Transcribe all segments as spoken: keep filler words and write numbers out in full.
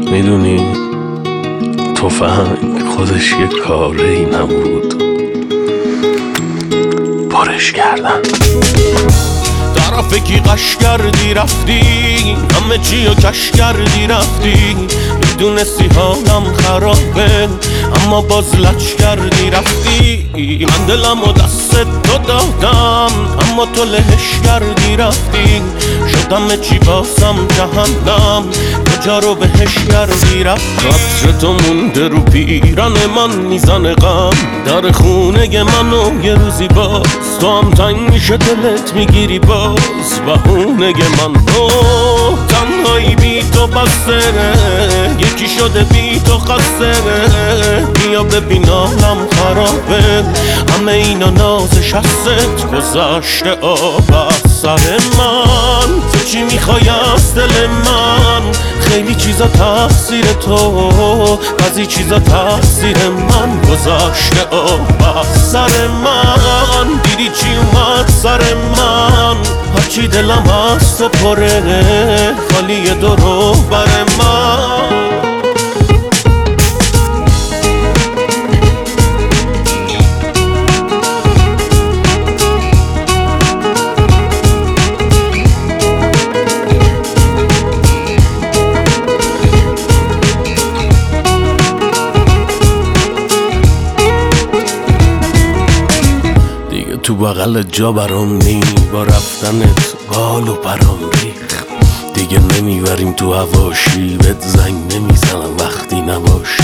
میدونی تفنگ خودش یه کاری نبود، پرش کردن. طرف کی قش کردی رفتی، همه چی رو کش کردی رفتی. میدونستی حالم خرابه اما باز لچ کردی رفتی. من دلم و دست تو دادم اما تو لهش کردی رفتی. شدم چی بازم جهنم، کجا رو بهش کردی رفتی. قطر تو مونده رو پیرن من میزنه غم در خونه منو یه روزی باز. تو هم تنگ میشه دلت میگیری باز بهونه من. تو تنهایی بی تو بسره، یکی شده بی تو خسره. بیا ببین حالم خرابه، همه اینا نازش هست گذشته آب از سر من. تو چی میخوای از دل من؟ خیلی چیزا تقصیر تو، بعضی چیزا تقصیر من. گذشته آب از سر من، دیدی چی اومد سر من. هرچی دلم از تو پره خالی درو بر من. تو بغل جا برام نی، با رفتنت بال و پرام ریخ. دیگه نمیبریم تو هواشی، بهت زنگ نمیزنم وقتی نباشی.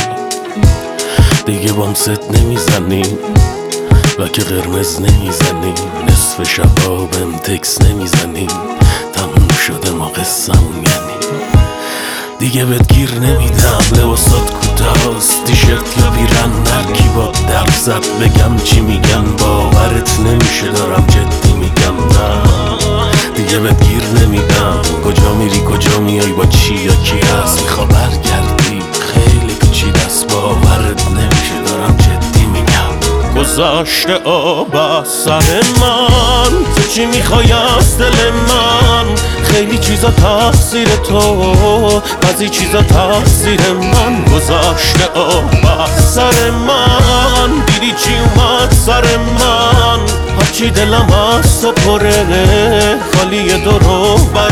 دیگه بام ست نمیزنیم و که قرمز نمیزنیم. نصف شبا بهم تکس نمیزنیم، تموم شده ما قصه‌مون یعنی. دیگه بهت گیر نمیدم، لباسات کوتاست، تیشرت یا پیرن. هرکی با درد زد بگم چی میگن، باورت نمیشه دارم جدی میگم. نه دیگه بهت گیر نمیدم، کجا میری کجا میای با چی یا کی هست. میخوا برگردی خیلی پیچیده‌ست، باورت نمیشه دارم جدی میگم. گذشته آب از سر من، تو چی میخوای از دل من؟ خیلی چیزا تقصیر تو، بعضی چیزا تقصیر من. گذشته آب از سر من، دیدی چی اومد سر من. هرچی دلم از تو پره خالی درو بر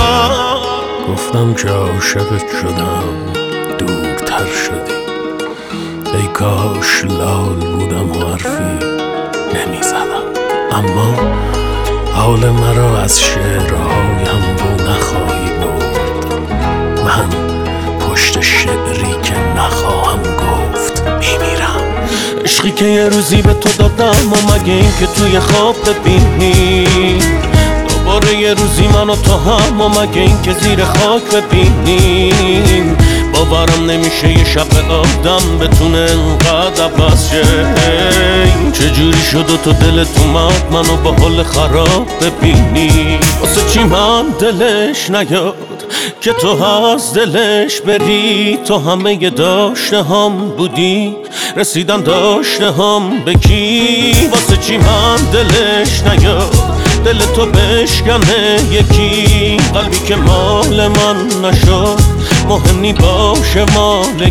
من. گفتم که عاشقت شدم دورتر شدی. ای کاش لال بودم و حرفی نمیزدم. اما حال مرا از شعرهایم بو نخواهی برد. من پشت شعری که نخواهم گفت میمیرم. عشقی که یه روزی به تو دادم و مگه این که توی خواب ببینی دوباره یه روزی من و تو هم، و مگه این که زیر خاک ببینیم. باورم نمیشه یه شب آدم بتونه انقدر عوض شه. چجوری شد و تو دلت اومد منو با حال خراب ببینی. واسه چی من دلش نیاد که تو از دلش بری. تو همه ی داشته هم بودی، رسیدن داشته هم به کی. واسه چی من دلش نیاد دل تو بشکنه یکی. قلبی که مال من نشد مهم نی باشه مال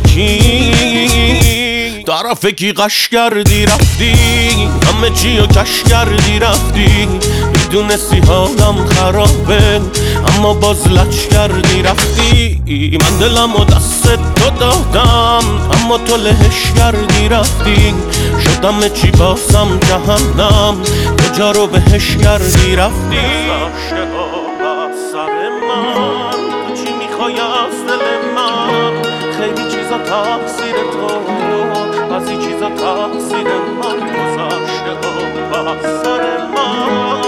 کی. طرف کی قش کردی رفتی، همه چی رو کش کردی رفتی. میدونستی حالم خرابه اما باز لچ کردی رفتی. من دلم و دست تو دادم اما تو لهش کردی رفتی. شدم چی بازم جهنم، کجا رو بهش کردی رفتی. گذشته آب از سر من، تو چی میخوای از دل من؟ خیلی چیزا تقصیر تو، بعضی چیزا تقصیر من. گذشته آب از سر من.